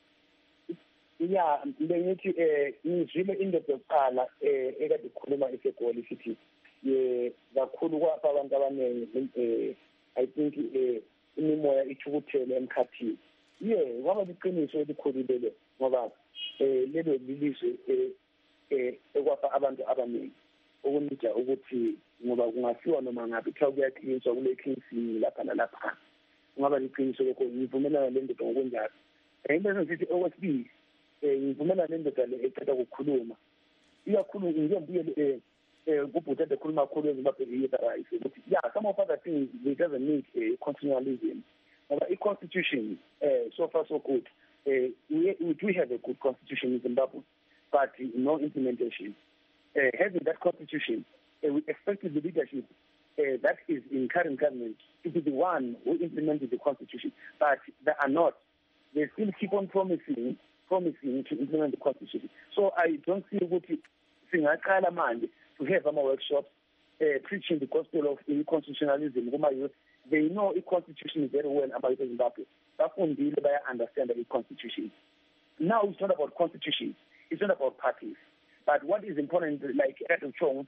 Ya bengithi ngizwile indoda yokuqala ekade ikhuluma eseGoli sithi kakhulu kwapha abantu abaningi I think imimoya ithukuthele emkhathini. Kwaba liqiniso elikhulu lelo ngoba lelo lilizwe ekwapha abantu abaningi okunija ukuthi ngoba kungafiwa noma ngabe kuthiwa kuyaqiniso kule Kingston lapha nalapha. Kungaba liqiniso lokho, ngivumelana lendoda ngokunjalo. Into ngithi okwesibili ngivumela nendoda le eceda ukukhuluma ikakhulu ngiyembuyele kubhuti ekhuluma kakhulu eZimbabwe right ukuthi some of other things it doesn't need continualism ngoba i-constitution so far so good. We do have a good constitution in Zimbabwe but no implementation. Having that constitution, we expected the leadership that is in current government to be the one who implemented the constitution, but they are not. They still keep on promising to implement the constitution. So I don't see what singaqala manje to have our workshops preaching the gospel of constitutionalism. They know the constitution very well about Zimbabwe. They understand the constitution. Now it's not about constitution. It's not about parties. But what is important, like Adam Chong,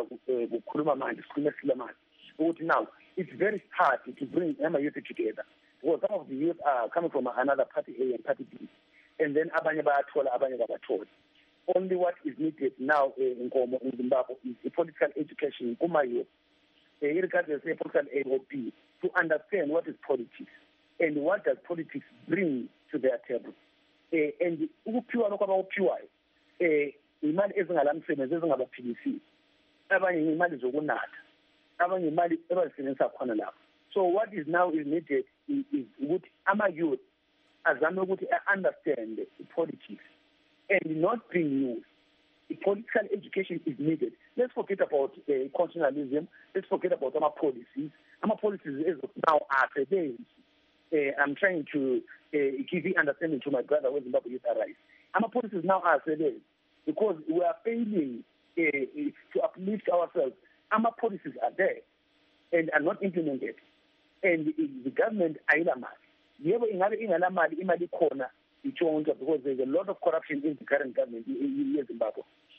now it's very hard to bring youth together because some of the youth are coming from another party A and party B. And then abanye bayathola abanye kabathola. Only what is needed now in Zimbabwe is a political education regardless of political A or B, to understand what is politics and what does politics bring to their table. And ukuphiwa lokho abakuphiwayo imali ezingalamsebenzi ezingabaphilisi, abanye imali zokunatha, abanye imali ebazisebenzisa khona lapho. So what is now is needed is ukuthi ama-youth azame ukuthi understand the politics and not bring news. The political education is needed. Let's forget about constitutionalism. Let's forget about our policies. Our policies as of now are prevalent. I'm trying to give you understanding to my brother when Zimbabwe Youth Arise. Our policies now are prevalent because we are failing to uplift ourselves. Our policies are there and are not implemented. And the government ayilama. Yebo ingabe ingalamali imali khona itshontsha because there's a lot of corruption in the current government in Zimbabwe.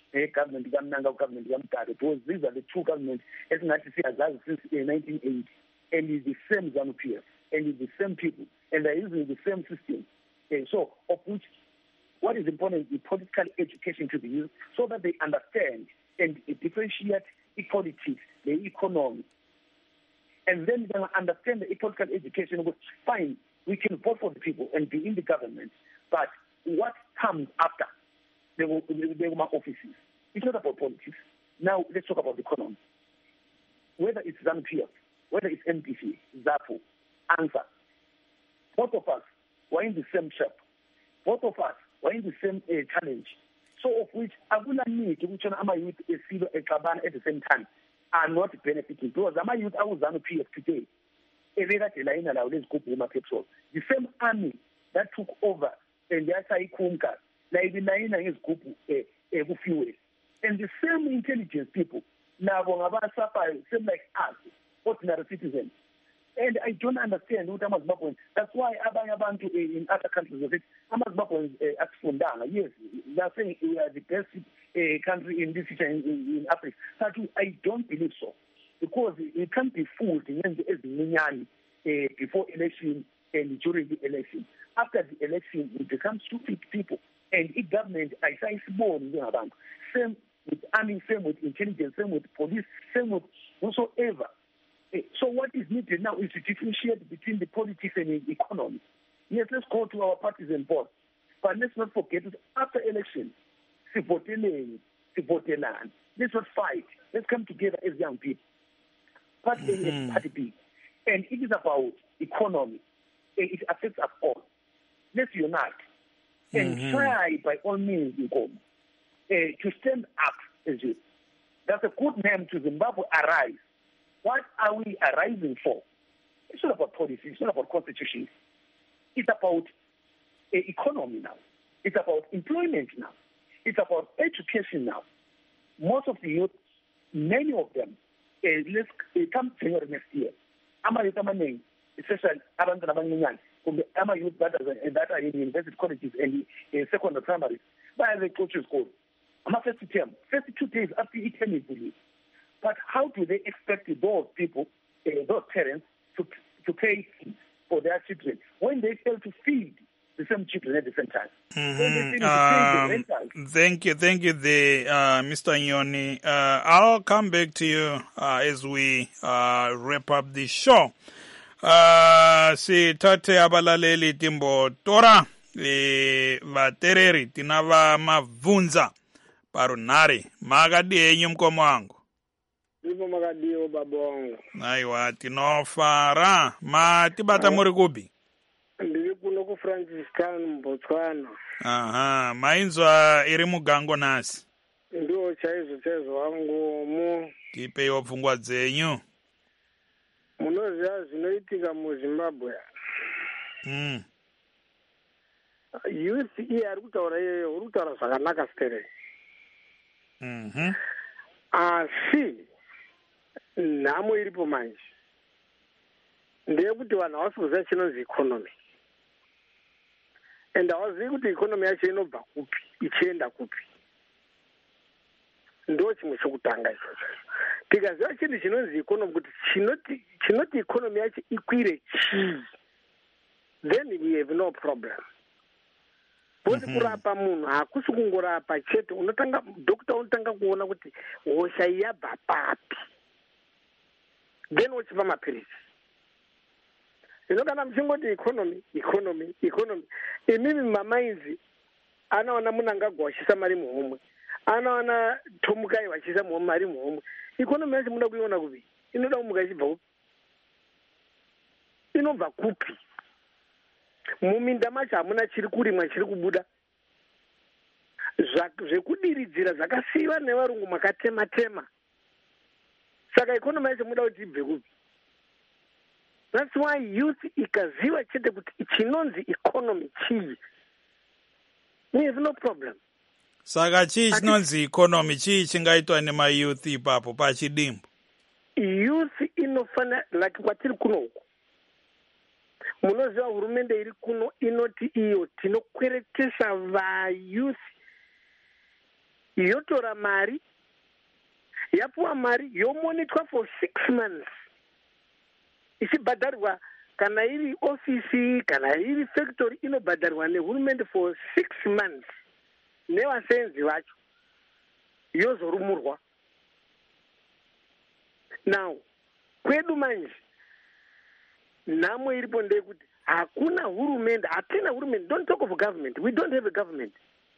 government kaMnanga government kaMdaka, because these are the two governments esingathi siyazazi since 1980, and it's the same ZANU-PF, and it's the same people, and they're using the same system. So, of which, what is important is political education to the youth, so that they understand and differentiate politics, the economy, and then they understand the political education. Which fine, we can vote for the people and be in the government, but what comes after the offices? It's not about politics. Now let's talk about the economy. Whether it's ZANU-PF, whether it's MPC, ZAPU, ANSA, both of us were in the same shop. Both of us were in the same challenge. So of which akula need ukuthi ama-youth esilo exabana at the same time are not benefiting, because ama-youth ZANU-PF today ebekade layina lawo lezigubhu kuma-petrol, the same army that took over and yasayikhunka layilayina ngezigubhu ku-fuel, and the same intelligence people nabo ngabasafayo, same like us, ordinary citizens. And I don't understand ukuthi amaZimbabweans, that's why abanye abantu in other countries of it, amaZimbabweans asifundanga. Yes, they are saying we are the best country in this in Africa. But I don't believe so, because you can't be fooled before election and during the election. After the election, we become stupid people. And the government, I say, same with army, same with intelligence, same with police, same with whatsoever. So what is needed now is to differentiate between the politics and the economy. Yes, let's go to our partisan board, but let's not forget that after election, let's not fight. Let's come together as young people. Party A and Party B. And it is about economy. It affects us all. Let's unite and try by all means to stand up as youth. That's a good name to Zimbabwe Arise. What are we arising for? It's not about policy. It's not about constitution. It's about economy now. It's about employment now. It's about education now. Most of the youth, many of them, let's come January next year. Ama-youth amaningi, especially abantwana abancinyane, kumbe ama-youth that are in university colleges and secondary primaries, bayabecoach isikolo. Ama-first term, first 2 days after term is released. But how do they expect those people, those parents, to pay for their children when they fail to feed the same children at the same time? Thank you, Mr. Nyoni. I'll come back to you as we wrap up the show. Sithathe abalaleli timbo tora vatereri tinava mavunza parunari makadi enyu mkomo wangu. Ipo makadiyo babongo. Aiwa tinofara matibata muri kupi? Ndiri kuno ku Franciscan Botswana. Aha, mainzwa iri mugango nasi. Ndiwo chaizo wangu mu. Tipe yopfungwa dzenyu. Munoziva zvinoitika muZimbabwe. Youth iyi ari kutaura iyoyo uri kutaura zvakanaka stere. Asi nhamo iripo manje ndeyekuti vanhu havasi kuziva chinonzi economy, and havazivi kuti economy yacho inobva kupi ichienda kupi. Ndo chimwe chokutanga ichocho. Tikaziva chinhu chinonzi economy, kuti chinoti economy yacho ikwire chii, then we have no problem. Bodi kurapa munhu hakusi kungorapa chete, dokta unotanga kuona kuti hosha yabva papi, then wochipa mapirizi. Kana muchingoti economy, imimi mamainzi anaona munhu angagwa wachisa mari muhomwe, anaona tomukai wachisa mari muhomwe. Economy yacho munoda kuiona kupi? Inoda kumuka ichibva kupi? Inobva kupi? Muminda macho hamuna chiri kurimwa chiri kubuda. Zvekudiridzira zvakasiyiwa nevarungu makatema-tema. Saka economy yacho muda kuti ibve kupi? That's why youth ikaziva chete kuti chinonzi economy chii, we have no problem. Saka chii chinonzi economy, chii chingaitwa nema-youth ipapo pachidimbu? Youth inofana, like kwatiri kuno uko. Munoziva hurumende iri kuno inoti iyo tinokweretesa vayouth yotora mari, yapuwa mari yomonitwa for 6 months ichibhadharwa. Kana iri ofisi, kana iri factory, inobhadharwa nehurumende for 6 months nevasenzi vacho, yozorumurwa. Now kwedu manje nhamo iripo ndeyekuti hakuna hurumende, hatina hurumende. Don't talk of government, we don't have a government.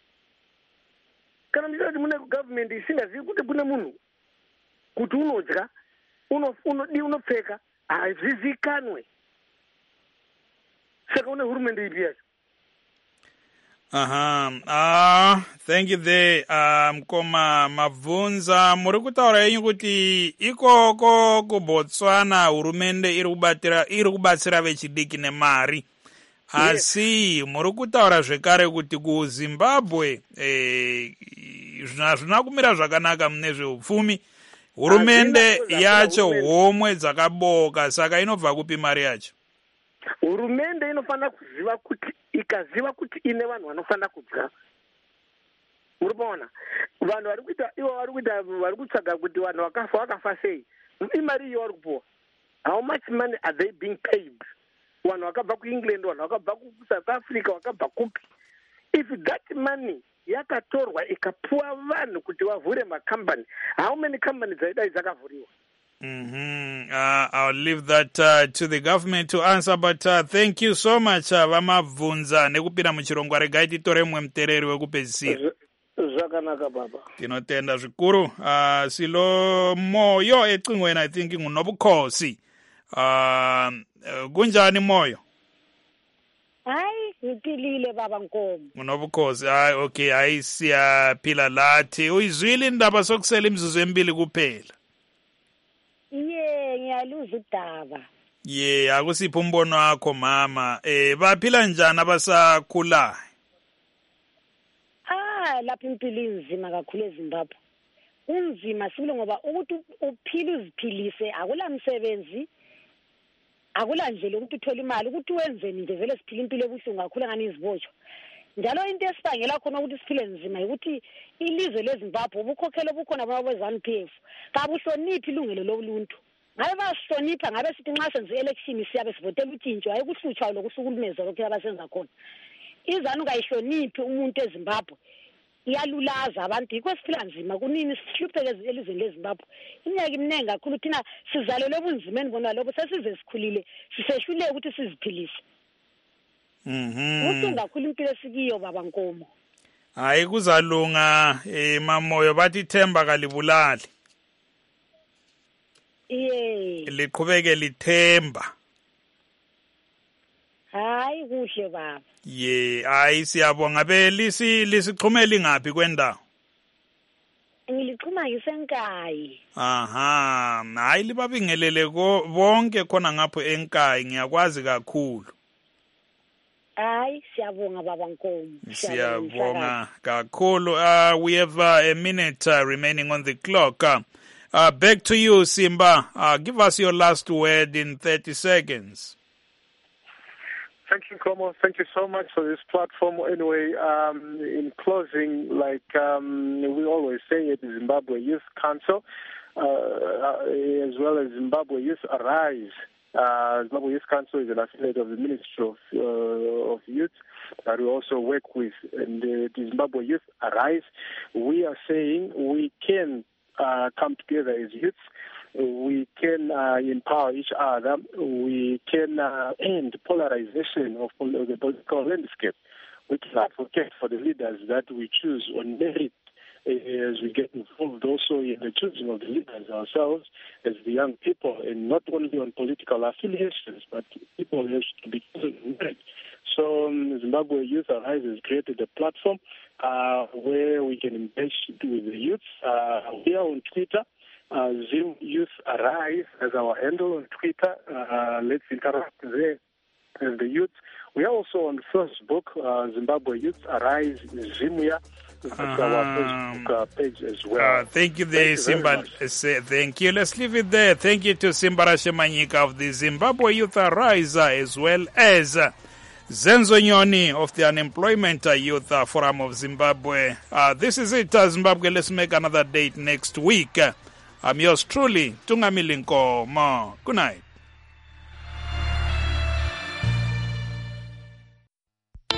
Kana muchida kuti mune government isingazivi kuti kune munhu kuti unodya, unopfeka, hazvizikanwe. Saka une hurumende ipi yacho? Thank you there. Mkoma Mabvunza, muri kutaura yenyu kuti ikoko kuBotswana hurumende iri kubatsira vechidiki nemari. Asi muri kutaura zvekare kuti kuZimbabwe zvina kumira zvakanaka mune zveupfumi. Hurumende yacho homwe dzakaboka, saka inobva kupi mari yacho? Hurumende inofanira kuziva kuti, ikaziva kuti ine vanhu vanofanira kudya. Uripaona? Vanhu vari kutsvaga kuti vanhu vakafa sei? Imari iyo vari kupuwa. How much money are they being paid? Vanhu vakabva kuEngland, vanhu vakabva kuSouth Africa, vakabva kupi? If that money yakatorwa ikapuwa vanhu kuti vavhure makambani, how many companies dzaidai dzakavhuriwa? I'll leave that to the government to answer, but thank you so much Vamabvunza nekupinda muchirongwa. Regai titore mumwe mutereri wekupedzisira. Zvakanaka baba. Tinotenda zvikuru. Silo Moyo ecingweni, I think ngunobukhosi. Kunjani Moyo? Hayi, ngipilile baba Nkomo. Ngunobukhosi. Okay, hayi siyaphila lathi. Uyizwile indaba sokusela imizuzu emibili kuphela? Ngiyaluza udaba. Akusipho umbono wakho mama. Baphila njani abasakhulayo? Lapha impilo inzima kakhulu eZimbabwe. Unzima sibile ngoba ukuthi uphile uziphilise, akula msebenzi, akula ndlela ukuthi uthole imali, ukuthi wenzeni nje vele siphila impilo ebuhlungu kakhulu ngani izibotsho. Njalo into esibangela khona ukuthi siphile nzima ukuthi ilizwe leZimbabwe ubukhokhela obukhona baba-ZANU-PF kabuhloniphi ilungelo loluntu. Ngabe bahlonipha, ngabe sithi nxa senze election siyabe sivotela utshintsho, hayi kuhlutshwa lokuhlukulumeza lokho abasenza khona. IZANU kayihloniphi umuntu eZimbabwe, iyalulaza abantu. Yikho siphila nzima kunini, sihlupheke elizweni leZimbabwe. Iminyaka iminingi kakhulu thina sizalelwe ebunzimeni bona lobo, sesize sikhulile sisehluleke ukuthi siziphilise. Ubuhlungu kakhulu impilo esikiyo baba Nkomo. Hayi kuzalunga Mamoyo, bathi ithemba kalibulali. Liqhubeke lithemba. Hayi kuhle baba. Hayi siyabonga. Ngabe lisixhumela ingaphi kwendawo? Ngilixhuma ngisenkayi. Hayi libabingelele bonke khona ngapho enkayi, ngiyakwazi kakhulu. Hayi siyabonga baba Nkomo. Siyabonga kakhulu. We have a minute remaining on the clock. Back to you, Simba. Give us your last word in 30 seconds. Thank you, Komo. Thank you so much for this platform. Anyway, in closing, like we always say at the Zimbabwe Youth Council, as well as Zimbabwe Youth Arise. Zimbabwe Youth Council is an affiliate of the Ministry of Youth that we also work with. And the Zimbabwe Youth Arise, we are saying we can come together as youths. We can empower each other. We can end polarization of the political landscape. We can advocate for the leaders that we choose on merit as we get involved also in the choosing of the leaders ourselves as the young people, and not only on political affiliations, but people have to be chosen on merit. So Zimbabwe Youth Arise has created a platform where we can engage with the youth. We are on Twitter. Zim Youth Arise as our handle on Twitter. Let's interact there as the youth. We are also on Facebook, Zimbabwe Youth Arise Zimuya. That's our Facebook page as well. Thank you there, Simba. Thank you. Let's leave it there. Thank you to Simba Rashemanyika of the Zimbabwe Youth Arise as well as Zenzo Nyoni of the Unemployment Youth Forum of Zimbabwe. This is it, Zimbabwe. Let's make another date next week. I'm yours truly, Tungamili Nkomo. Good night.